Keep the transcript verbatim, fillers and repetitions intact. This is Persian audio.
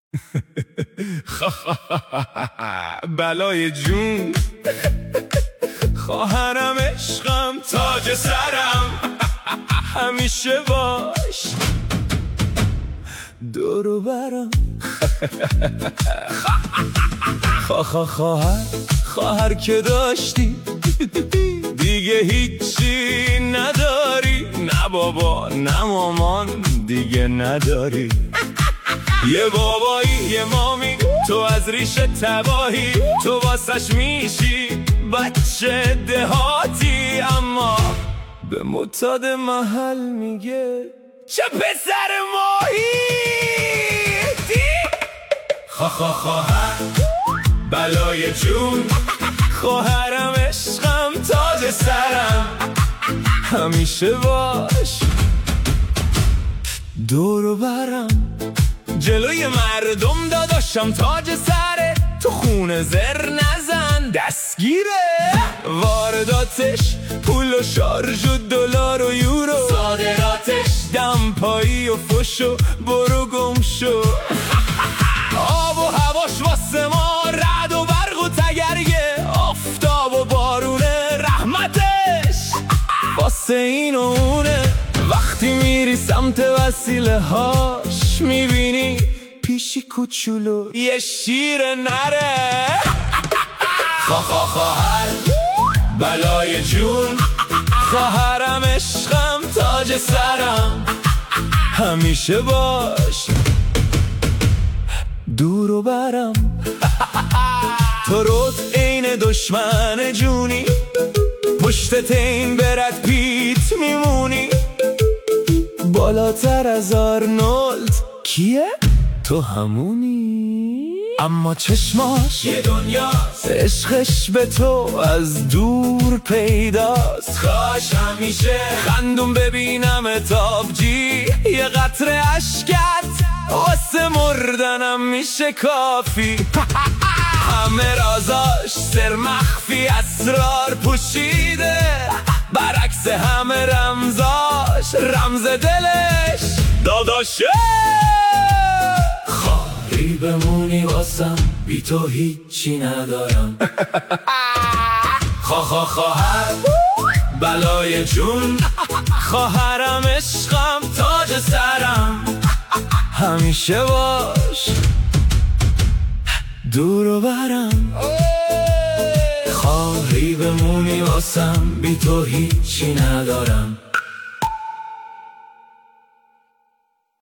بلای جون، خواهرم، عشقم، تاج سرم، همیشه باش دورو برم. خواهر خواهر خواهر که داشتی دیگه هیچی نداری، نه بابا نه مامان دیگه نداری. یه بابایی یه مامی، تو از ریشه تباهی، تو واسش میشی بچه دهاتی، اما به معتاد محل میگه چه پسر ماهی. خواهر خواهر بلای جون، خواهرم، عشقم، تاج سرم، همیشه باش دورو برم. جلوی مردم داداشم تاج سره، تو خونه زر نزن دستگیره. وارداتش پول و شارژ و دلار و یورو، صادراتش دمپایی و فش و برو گم شو. آب و هواش واسه ما رعد و برق و تگرگه، آفتاب و بارون رحمتش واسه این و اونه. وقتی میری سمت وسیله هاش میبینی پیشی کوچولو یه شیر نره. خواهر خواهر بلای جون، خواهرم، عشقم، تاج سرم، همیشه باش دورو برم. تو رود عین دشمن جونی، پشتت این برد پیت میمونی. بالاتر از آرنولد کیه؟ تو همونی. اما چشماش یه دنیاست، عشقش به تو از دور پیداست. کاش همیشه خندون ببینم تابجی، یه قطره اشکت واسه مردنم میشه کافی. همه رازاش سر مخفی، اسرار پوشیده، برعکس همه رمزاش رمز دلش داداشه. خواهی بمونی واسم، بی تو هیچی ندارم. خواهر خواهر بلای جون، خواهرم، عشقم، تاج سرم، همیشه باش دورو برم. خواهی بمونی واسم، بی تو هیچی ندارم.